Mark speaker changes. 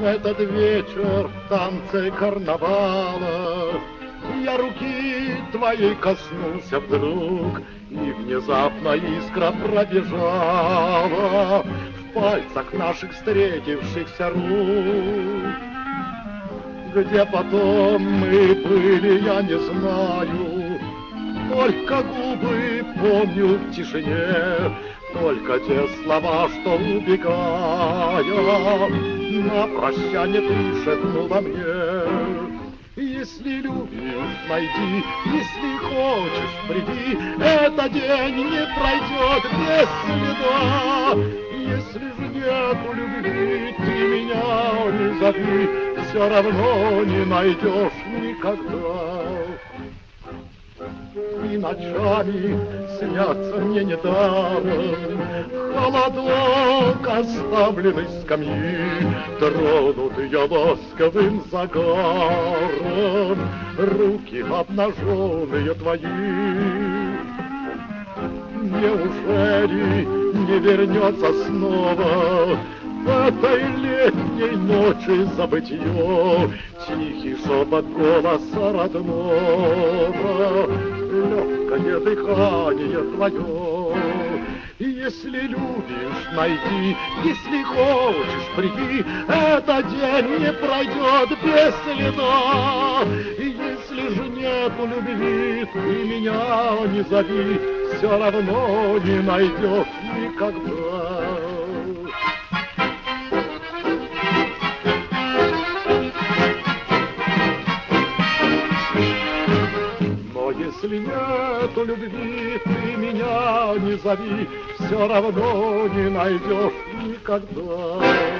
Speaker 1: этот вечер в танце карнавала я руки твоей коснулся вдруг, и внезапно искра пробежала в пальцах наших встретившихся рук. Где потом мы были, я не знаю, только губы помню в тишине, только те слова, что убегая, на прощание ты шепнула мне. Если любишь, найди, если хочешь, приди, этот день не пройдет без следа. Если же нету любви, ты меня не зови, все равно не найдешь никогда. И ночами снятся мне недаром холодок оставленной скамьи, тронутые ласковым загаром руки обнаженные твои. Неужели не вернется снова в этой летней ночи забытье тихий шепот голоса родного, легкое дыхание твое? Если любишь, найди, если хочешь, приди, этот день не пройдет без следа. Если же нету любви, ты меня не зови, все равно не найдешь никогда. Если нету любви, ты меня не зови, все равно не найдешь никогда.